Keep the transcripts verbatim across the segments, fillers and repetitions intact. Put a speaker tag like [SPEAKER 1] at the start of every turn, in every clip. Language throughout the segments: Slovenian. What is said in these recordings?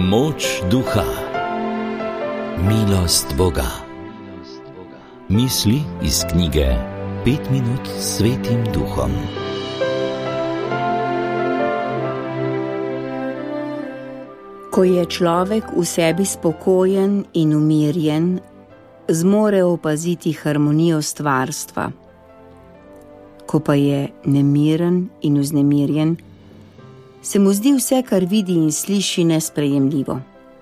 [SPEAKER 1] Moč duha, milost Boga. Misli iz knjige Pet minut s Svetim Duhom.
[SPEAKER 2] Ko je človek v sebi spokojen in umirjen, zmore opaziti harmonijo stvarstva. Ko pa je nemiren in vznemirjen, se mu zdi vse, kar vidi in sliši, nesprejemljivo.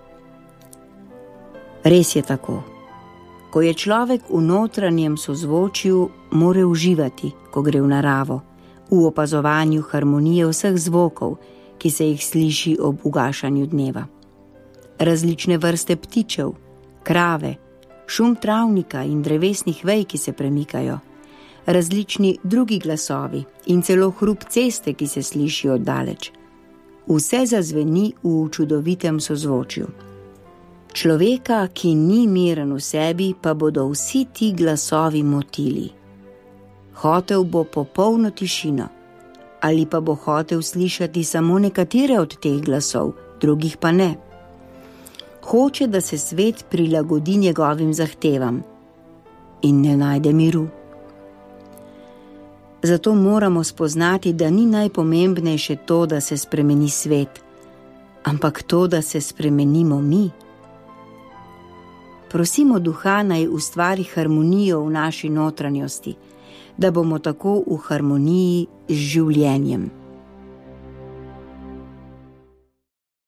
[SPEAKER 2] Res je tako. Ko je človek v notranjem sozvočju, more uživati, ko gre v naravo, v opazovanju harmonije vseh zvokov, ki se jih sliši ob ugašanju dneva. Različne vrste ptičev, krave, šum travnika in drevesnih vej, ki se premikajo, različni drugi glasovi in celo hrup ceste, ki se sliši oddaleč. Vse zazveni v čudovitem sozvočju. Človeka, ki ni miren v sebi, pa bodo vsi ti glasovi motili. Hotel bo popolno tišino, ali pa bo hotel slišati samo nekatere od teh glasov, drugih pa ne. Hoče, da se svet prilagodi njegovim zahtevam in ne najde miru. Zato moramo spoznati, da ni najpomembnejše to, da se spremeni svet, ampak to, da se spremenimo mi. Prosimo Duha, naj ustvari harmonijo v naši notranjosti, da bomo tako v harmoniji z življenjem.